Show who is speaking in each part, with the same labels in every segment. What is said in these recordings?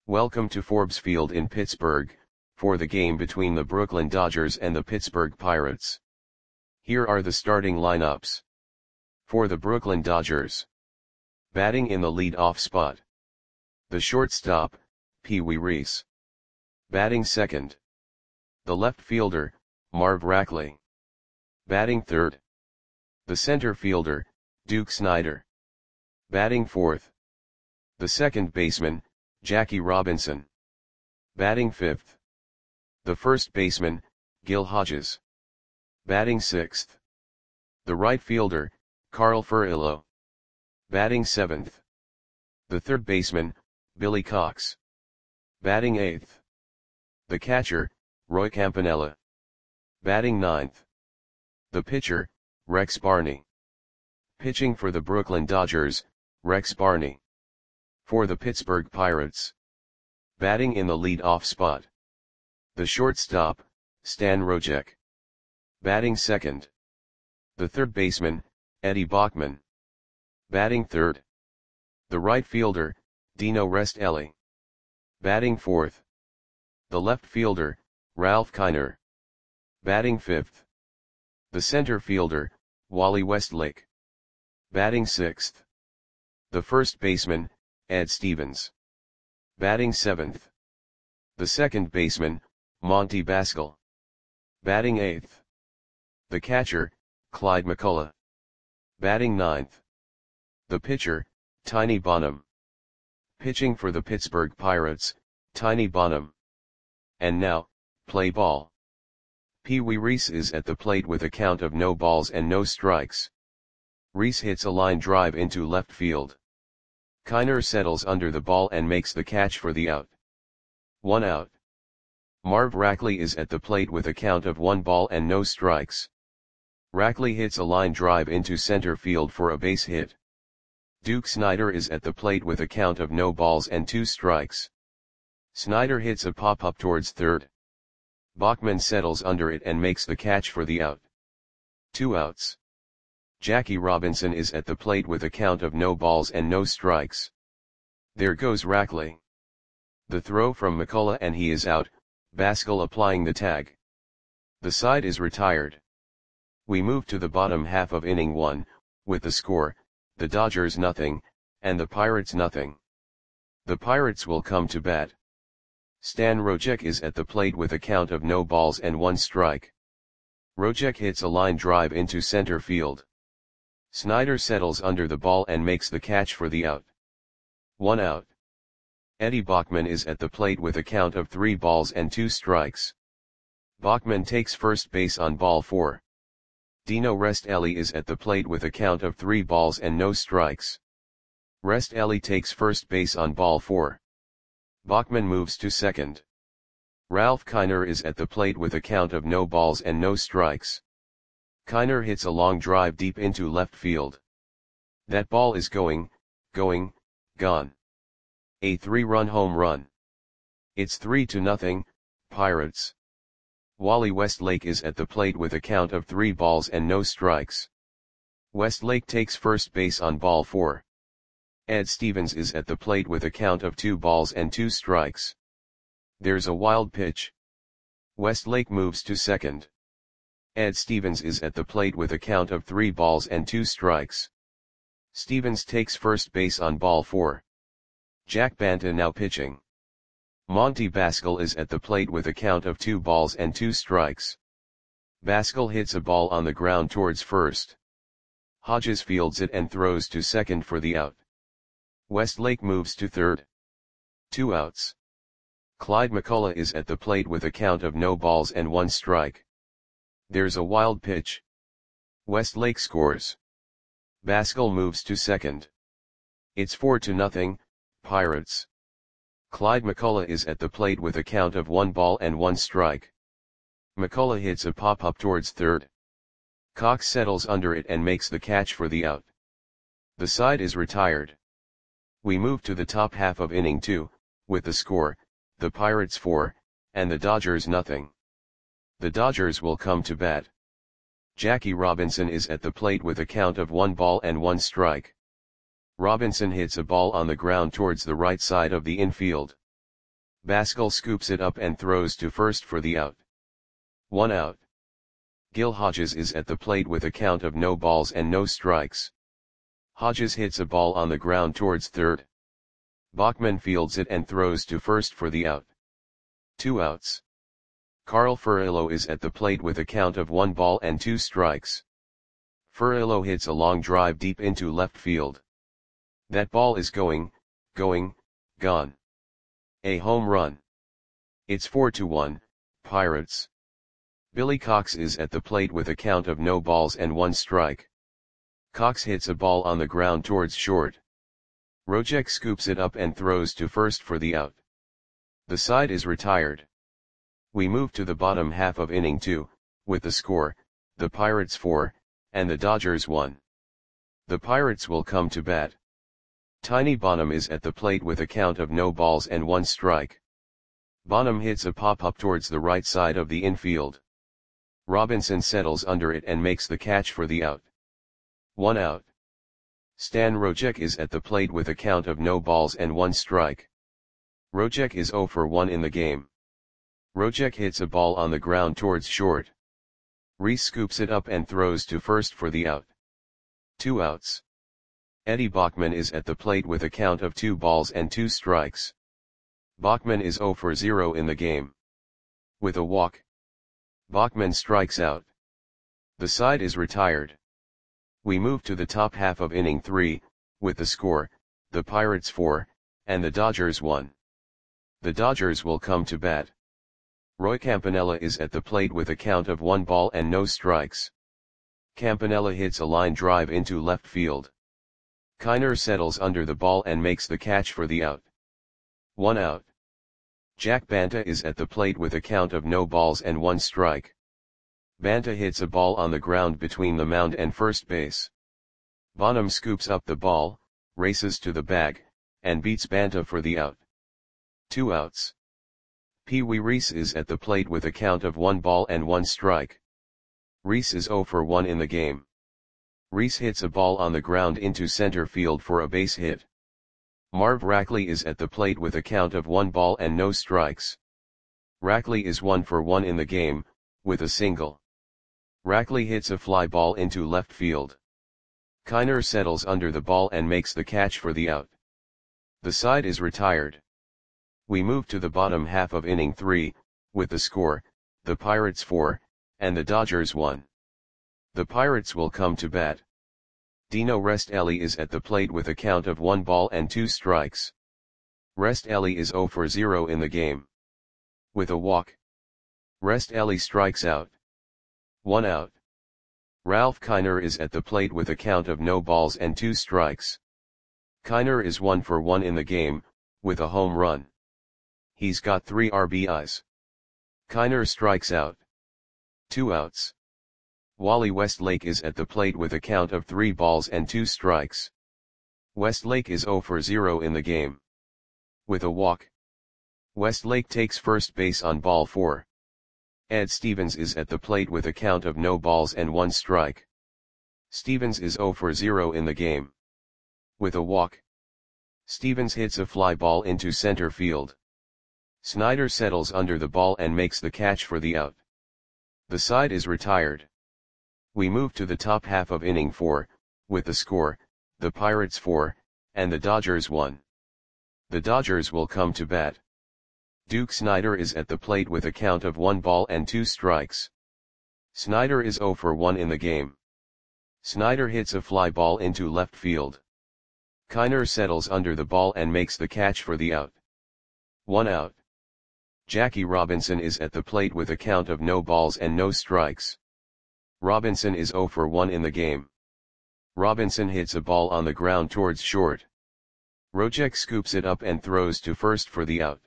Speaker 1: Welcome to Forbes Field in Pittsburgh, for the game between the Brooklyn Dodgers and the Pittsburgh Pirates. Here are the starting lineups. For the Brooklyn Dodgers. Batting in the lead-off spot. The shortstop, Pee Wee Reese. Batting second. The left fielder, Marv Rackley. Batting third. The center fielder, Duke Snider. Batting fourth. The second baseman, Jackie Robinson. Batting fifth. The first baseman, Gil Hodges. Batting sixth. The right fielder, Carl Furillo. Batting seventh. The third baseman, Billy Cox. Batting eighth. The catcher, Roy Campanella. Batting ninth. The pitcher, Rex Barney. Pitching for the Brooklyn Dodgers, Rex Barney. For the Pittsburgh Pirates. Batting in the lead-off spot. The shortstop, Stan Rojek. Batting second. The third baseman, Eddie Bachman. Batting third. The right fielder, Dino Restelli. Batting fourth. The left fielder, Ralph Kiner. Batting fifth. The center fielder, Wally Westlake. Batting sixth. The first baseman, Ed Stevens. Batting seventh. The second baseman, Monty Baskel. Batting eighth. The catcher, Clyde McCullough. Batting ninth. The pitcher, Tiny Bonham. Pitching for the Pittsburgh Pirates, Tiny Bonham. And now, play ball. Pee Wee Reese is at the plate with a count of no balls and no strikes. Reese hits a line drive into left field. Kiner settles under the ball and makes the catch for the out. 1 out. Marv Rackley is at the plate with a count of 1 ball and no strikes. Rackley hits a line drive into center field for a base hit. Duke Snider is at the plate with a count of no balls and 2 strikes. Snider hits a pop-up towards third. Bachman settles under it and makes the catch for the out. 2 outs. Jackie Robinson is at the plate with a count of no balls and no strikes. There goes Rackley. The throw from McCullough and he is out, Baskel applying the tag. The side is retired. We move to the bottom half of inning 1, with the score, the Dodgers nothing, and the Pirates nothing. The Pirates will come to bat. Stan Rojek is at the plate with a count of no balls and 1 strike. Rojek hits a line drive into center field. Snider settles under the ball and makes the catch for the out. 1 out. Eddie Bachman is at the plate with a count of 3 balls and 2 strikes. Bachman takes first base on ball 4. Dino Restelli is at the plate with a count of 3 balls and no strikes. Restelli takes first base on ball 4. Bachman moves to second. Ralph Kiner is at the plate with a count of no balls and no strikes. Kiner hits a long drive deep into left field. That ball is gone. A 3-run home run. It's 3-0, Pirates. Wally Westlake is at the plate with a count of 3 balls and no strikes. Westlake takes first base on ball 4. Ed Stevens is at the plate with a count of 2 balls and 2 strikes. There's a wild pitch. Westlake moves to second. Ed Stevens is at the plate with a count of 3 balls and 2 strikes. Stevens takes first base on ball 4. Jack Banta now pitching. Monty Baskel is at the plate with a count of 2 balls and 2 strikes. Baskel hits a ball on the ground towards first. Hodges fields it and throws to second for the out. Westlake moves to third. 2 outs. Clyde McCullough is at the plate with a count of no balls and 1 strike. There's a wild pitch. Westlake scores. Baskel moves to second. It's 4-0, Pirates. Clyde McCullough is at the plate with a count of 1 ball and 1 strike. McCullough hits a pop-up towards third. Cox settles under it and makes the catch for the out. The side is retired. We move to the top half of inning 2, with the score, the Pirates 4, and the Dodgers nothing. The Dodgers will come to bat. Jackie Robinson is at the plate with a count of 1 ball and 1 strike. Robinson hits a ball on the ground towards the right side of the infield. Baskel scoops it up and throws to first for the out. 1 out. Gil Hodges is at the plate with a count of no balls and no strikes. Hodges hits a ball on the ground towards third. Bachman fields it and throws to first for the out. 2 outs. Carl Furillo is at the plate with a count of 1 ball and 2 strikes. Furillo hits a long drive deep into left field. That ball is gone. A home run. It's 4-1, Pirates. Billy Cox is at the plate with a count of no balls and 1 strike. Cox hits a ball on the ground towards short. Rojek scoops it up and throws to first for the out. The side is retired. We move to the bottom half of inning 2, with the score, the Pirates 4, and the Dodgers 1. The Pirates will come to bat. Tiny Bonham is at the plate with a count of no balls and 1 strike. Bonham hits a pop-up towards the right side of the infield. Robinson settles under it and makes the catch for the out. 1 out. Stan Rojek is at the plate with a count of no balls and 1 strike. Rojek is 0 for 1 in the game. Rojek hits a ball on the ground towards short. Reese scoops it up and throws to first for the out. 2 outs. Eddie Bachman is at the plate with a count of 2 balls and 2 strikes. Bachman is 0 for 0 in the game. With a walk, Bachman strikes out. The side is retired. We move to the top half of inning 3, with the score, the Pirates 4, and the Dodgers 1. The Dodgers will come to bat. Roy Campanella is at the plate with a count of 1 ball and no strikes. Campanella hits a line drive into left field. Kiner settles under the ball and makes the catch for the out. 1 out. Jack Banta is at the plate with a count of no balls and 1 strike. Banta hits a ball on the ground between the mound and first base. Bonham scoops up the ball, races to the bag, and beats Banta for the out. 2 outs. Pee Wee Reese is at the plate with a count of 1 ball and 1 strike. Reese is 0 for 1 in the game. Reese hits a ball on the ground into center field for a base hit. Marv Rackley is at the plate with a count of 1 ball and no strikes. Rackley is 1 for 1 in the game, with a single. Rackley hits a fly ball into left field. Kiner settles under the ball and makes the catch for the out. The side is retired. We move to the bottom half of inning 3, with the score, the Pirates 4, and the Dodgers 1. The Pirates will come to bat. Dino Restelli is at the plate with a count of 1 ball and 2 strikes. Restelli is 0 for 0 in the game. With a walk, Restelli strikes out. 1 out. Ralph Kiner is at the plate with a count of no balls and 2 strikes. Kiner is 1 for 1 in the game, with a home run. He's got 3 RBIs. Kiner strikes out. 2 outs. Wally Westlake is at the plate with a count of 3 balls and 2 strikes. Westlake is 0 for 0 in the game. With a walk, Westlake takes first base on ball 4. Ed Stevens is at the plate with a count of no balls and 1 strike. Stevens is 0 for 0 in the game. With a walk, Stevens hits a fly ball into center field. Snyder settles under the ball and makes the catch for the out. The side is retired. We move to the top half of inning 4, with the score, the Pirates 4, and the Dodgers 1. The Dodgers will come to bat. Duke Snyder is at the plate with a count of 1 ball and 2 strikes. Snyder is 0 for 1 in the game. Snyder hits a fly ball into left field. Kiner settles under the ball and makes the catch for the out. 1 out. Jackie Robinson is at the plate with a count of no balls and no strikes. Robinson is 0 for 1 in the game. Robinson hits a ball on the ground towards short. Rojek scoops it up and throws to first for the out.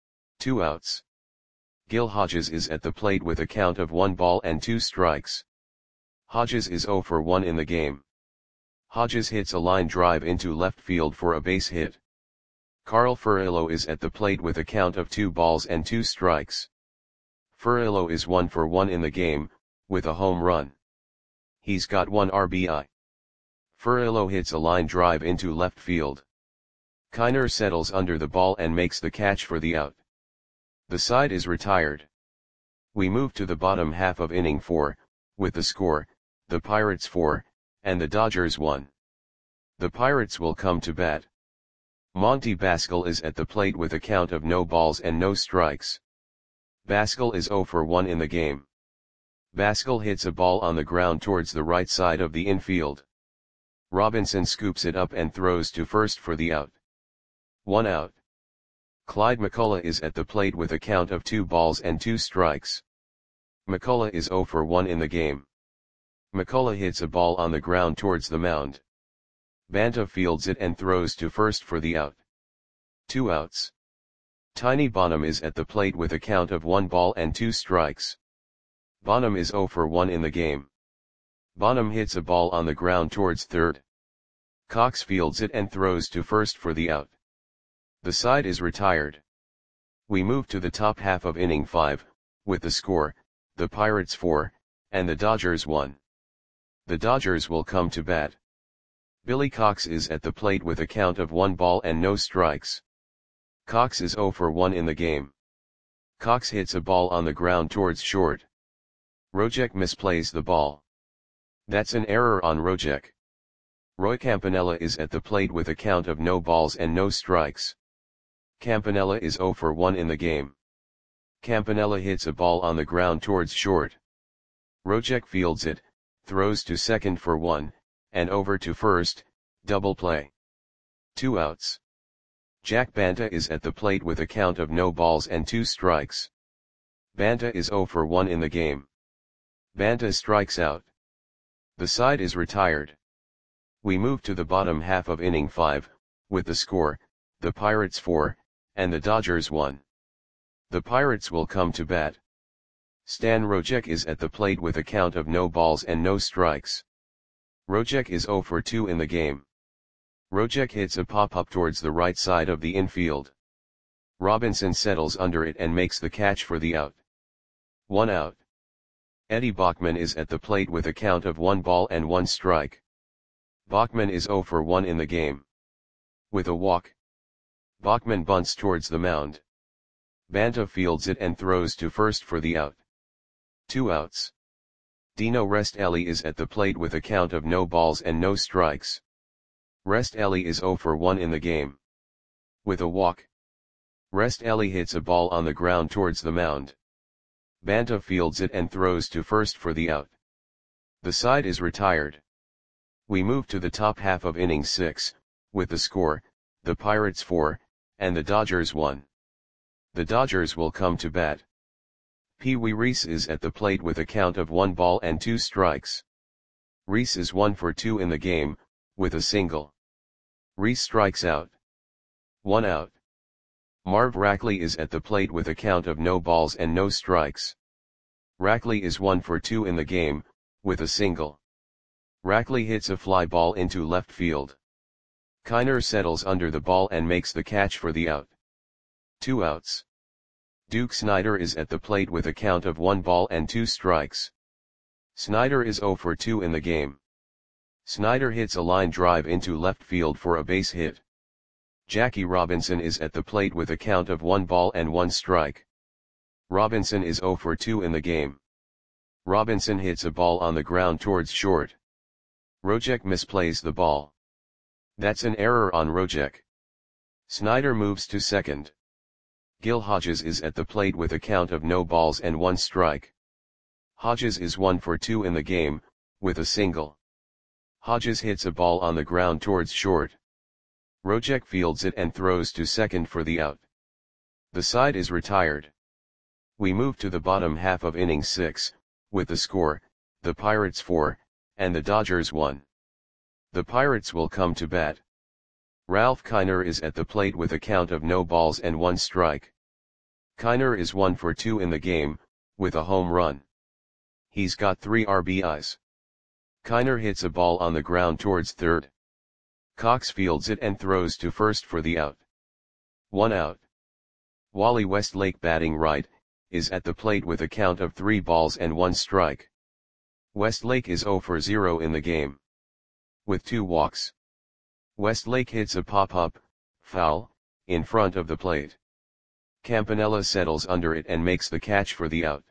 Speaker 1: 2 outs. Gil Hodges is at the plate with a count of 1 ball and 2 strikes. Hodges is 0 for 1 in the game. Hodges hits a line drive into left field for a base hit. Carl Furillo is at the plate with a count of 2 balls and 2 strikes. Furillo is 1 for 1 in the game, with a home run. He's got 1 RBI. Furillo hits a line drive into left field. Kiner settles under the ball and makes the catch for the out. The side is retired. We move to the bottom half of inning 4, with the score, the Pirates 4, and the Dodgers 1. The Pirates will come to bat. Monty Baskel is at the plate with a count of no balls and no strikes. Baskel is 0 for 1 in the game. Baskel hits a ball on the ground towards the right side of the infield. Robinson scoops it up and throws to first for the out. 1 out. Clyde McCullough is at the plate with a count of 2 balls and 2 strikes. McCullough is 0 for 1 in the game. McCullough hits a ball on the ground towards the mound. Banta fields it and throws to first for the out. 2 outs. Tiny Bonham is at the plate with a count of 1 ball and 2 strikes. Bonham is 0 for 1 in the game. Bonham hits a ball on the ground towards third. Cox fields it and throws to first for the out. The side is retired. We move to the top half of inning 5, with the score, the Pirates 4, and the Dodgers 1. The Dodgers will come to bat. Billy Cox is at the plate with a count of 1 ball and no strikes. Cox is 0 for 1 in the game. Cox hits a ball on the ground towards short. Rojek misplays the ball. That's an error on Rojek. Roy Campanella is at the plate with a count of no balls and no strikes. Campanella is 0 for 1 in the game. Campanella hits a ball on the ground towards short. Rojek fields it, throws to second for 1, and over to first, double play. 2 outs. Jack Banta is at the plate with a count of no balls and 2 strikes. Banta is 0 for 1 in the game. Banta strikes out. The side is retired. We move to the bottom half of inning 5, with the score, the Pirates 4, and the Dodgers 1. The Pirates will come to bat. Stan Rojek is at the plate with a count of no balls and no strikes. Rojek is 0 for 2 in the game. Rojek hits a pop-up towards the right side of the infield. Robinson settles under it and makes the catch for the out. 1 out. Eddie Bachman is at the plate with a count of 1 ball and 1 strike. Bachman is 0 for 1 in the game. With a walk, Bachman bunts towards the mound. Banta fields it and throws to first for the out. 2 outs. Dino Restelli is at the plate with a count of no balls and no strikes. Restelli is 0 for 1 in the game. With a walk, Restelli hits a ball on the ground towards the mound. Banta fields it and throws to first for the out. The side is retired. We move to the top half of inning 6, with the score, the Pirates 4, and the Dodgers 1. The Dodgers will come to bat. Pee Wee Reese is at the plate with a count of 1 ball and 2 strikes. Reese is 1 for 2 in the game, with a single. Reese strikes out. 1 out. Marv Rackley is at the plate with a count of no balls and no strikes. Rackley is 1 for 2 in the game, with a single. Rackley hits a fly ball into left field. Kiner settles under the ball and makes the catch for the out. 2 outs. Duke Snider is at the plate with a count of 1 ball and 2 strikes. Snider is 0 for 2 in the game. Snider hits a line drive into left field for a base hit. Jackie Robinson is at the plate with a count of 1 ball and 1 strike. Robinson is 0 for 2 in the game. Robinson hits a ball on the ground towards short. Rojek misplays the ball. That's an error on Rojek. Snider moves to second. Gil Hodges is at the plate with a count of no balls and 1 strike. Hodges is 1 for 2 in the game, with a single. Hodges hits a ball on the ground towards short. Rojek fields it and throws to second for the out. The side is retired. We move to the bottom half of inning 6, with the score, the Pirates 4, and the Dodgers 1. The Pirates will come to bat. Ralph Kiner is at the plate with a count of no balls and 1 strike. Kiner is 1 for 2 in the game, with a home run. He's got 3 RBIs. Kiner hits a ball on the ground towards third. Cox fields it and throws to first for the out. 1 out. Wally Westlake, batting right, is at the plate with a count of 3 balls and 1 strike. Westlake is 0 for 0 in the game. With 2 walks, Westlake hits a pop-up, foul, in front of the plate. Campanella settles under it and makes the catch for the out.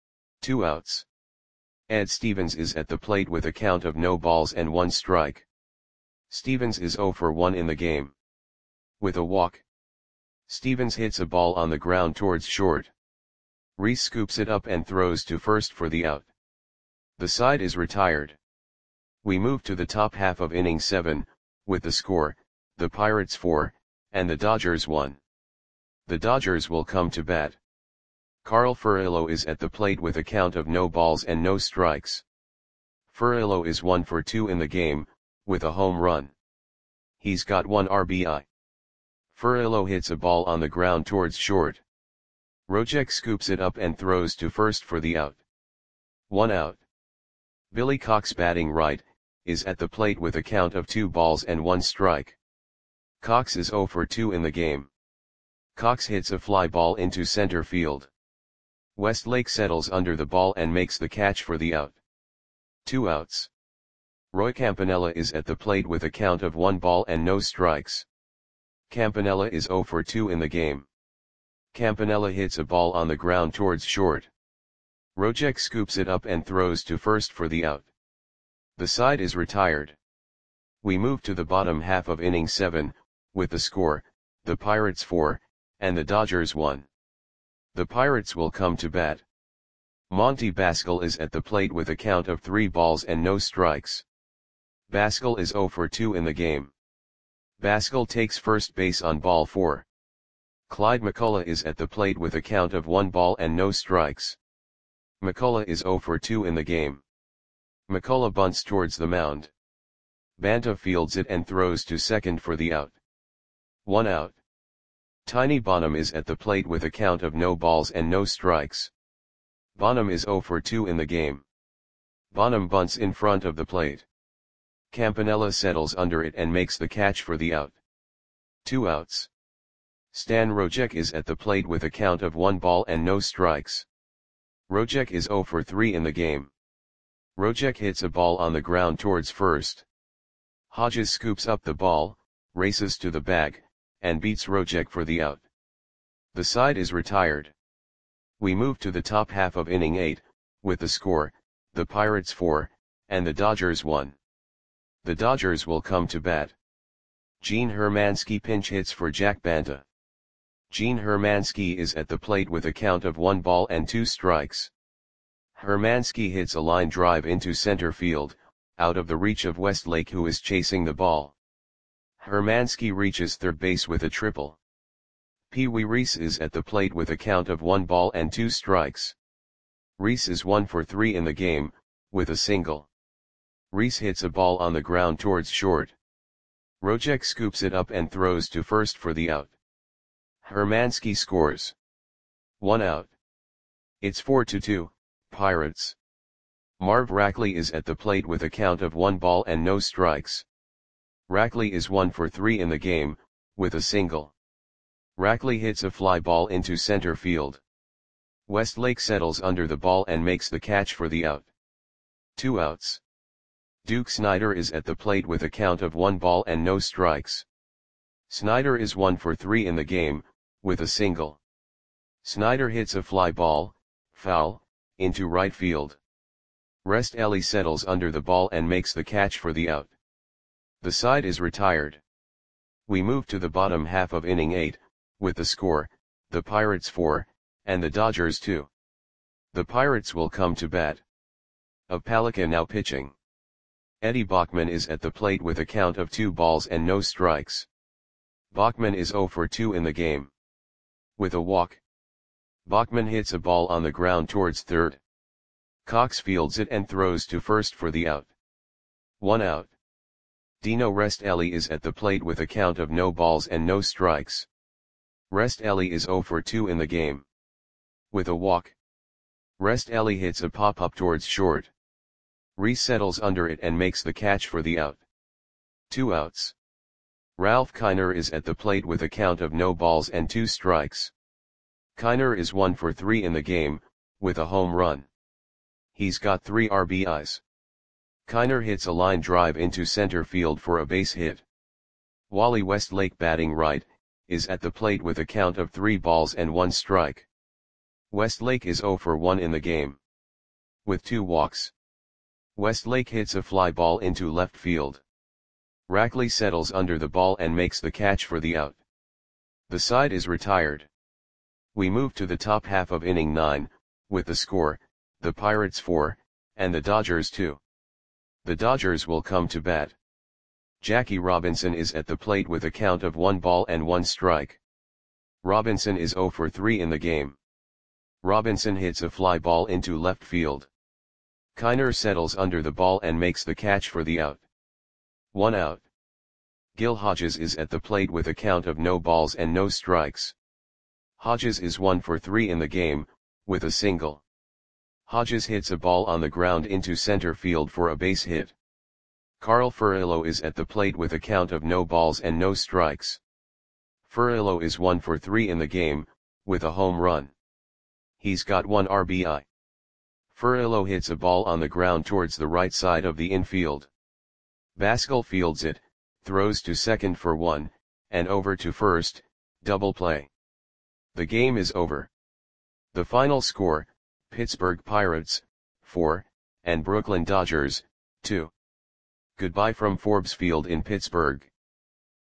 Speaker 1: 2 outs. Ed Stevens is at the plate with a count of no balls and 1 strike. Stevens is 0 for 1 in the game. With a walk, Stevens hits a ball on the ground towards short. Reese scoops it up and throws to first for the out. The side is retired. We move to the top half of inning 7, with the score, the Pirates 4, and the Dodgers 1. The Dodgers will come to bat. Carl Furillo is at the plate with a count of no balls and no strikes. Furillo is 1 for 2 in the game, with a home run. He's got 1 RBI. Furillo hits a ball on the ground towards short. Rojek scoops it up and throws to first for the out. 1 out. Billy Cox, batting right, is at the plate with a count of 2 balls and 1 strike. Cox is 0 for 2 in the game. Cox hits a fly ball into center field. Westlake settles under the ball and makes the catch for the out. 2 outs. Roy Campanella is at the plate with a count of 1 ball and no strikes. Campanella is 0 for 2 in the game. Campanella hits a ball on the ground towards short. Rojek scoops it up and throws to first for the out. The side is retired. We move to the bottom half of inning 7, with the score, the Pirates 4, and the Dodgers 1. The Pirates will come to bat. Monty Baskel is at the plate with a count of 3 balls and no strikes. Baskel is 0 for 2 in the game. Baskel takes first base on ball 4. Clyde McCullough is at the plate with a count of 1 ball and no strikes. McCullough is 0 for 2 in the game. McCullough bunts towards the mound. Banta fields it and throws to second for the out. 1 out. Tiny Bonham is at the plate with a count of no balls and no strikes. Bonham is 0 for 2 in the game. Bonham bunts in front of the plate. Campanella settles under it and makes the catch for the out. 2 outs. Stan Rojek is at the plate with a count of 1 ball and no strikes. Rojek is 0 for 3 in the game. Rojek hits a ball on the ground towards first. Hodges scoops up the ball, races to the bag, and beats Rojek for the out. The side is retired. We move to the top half of inning 8, with the score, the Pirates 4, and the Dodgers 1. The Dodgers will come to bat. Gene Hermansky pinch hits for Jack Banta. Gene Hermansky is at the plate with a count of 1 ball and 2 strikes. Hermansky hits a line drive into center field, out of the reach of Westlake, who is chasing the ball. Hermansky reaches third base with a triple. Pee Wee Reese is at the plate with a count of 1 ball and 2 strikes. Reese is 1 for 3 in the game, with a single. Reese hits a ball on the ground towards short. Rojek scoops it up and throws to first for the out. Hermansky scores. 1 out. It's 4-2, Pirates. Marv Rackley is at the plate with a count of 1 ball and no strikes. Rackley is 1 for 3 in the game, with a single. Rackley hits a fly ball into center field. Westlake settles under the ball and makes the catch for the out. 2 outs. Duke Snider is at the plate with a count of 1 ball and no strikes. Snider is 1 for 3 in the game, with a single. Snider hits a fly ball, foul, into right field. Rest Ellie settles under the ball and makes the catch for the out. The side is retired. We move to the bottom half of inning 8, with the score, the Pirates 4, and the Dodgers 2. The Pirates will come to bat. Opalika now pitching. Eddie Bachman is at the plate with a count of 2 balls and no strikes. Bachman is 0 for 2 in the game. With a walk, Bachman hits a ball on the ground towards third. Cox fields it and throws to first for the out. 1 out. Dino Restelli is at the plate with a count of no balls and no strikes. Restelli is 0 for 2 in the game. With a walk, Restelli hits a pop-up towards short. Reese settles under it and makes the catch for the out. 2 outs. Ralph Kiner is at the plate with a count of no balls and 2 strikes. Kiner is 1 for 3 in the game, with a home run. He's got 3 RBIs. Kiner hits a line drive into center field for a base hit. Wally Westlake, batting right, is at the plate with a count of 3 balls and 1 strike. Westlake is 0 for 1 in the game, with 2 walks. Westlake hits a fly ball into left field. Rackley settles under the ball and makes the catch for the out. The side is retired. We move to the top half of inning 9, with the score, the Pirates 4, and the Dodgers 2. The Dodgers will come to bat. Jackie Robinson is at the plate with a count of 1 ball and 1 strike. Robinson is 0 for 3 in the game. Robinson hits a fly ball into left field. Kiner settles under the ball and makes the catch for the out. 1 out. Gil Hodges is at the plate with a count of no balls and no strikes. Hodges is 1 for 3 in the game, with a single. Hodges hits a ball on the ground into center field for a base hit. Carl Furillo is at the plate with a count of no balls and no strikes. Furillo is 1 for 3 in the game, with a home run. He's got 1 RBI. Furillo hits a ball on the ground towards the right side of the infield. Baskel fields it, throws to second for 1, and over to first, double play. The game is over. The final score, Pittsburgh Pirates, 4, and Brooklyn Dodgers, 2. Goodbye from Forbes Field in Pittsburgh.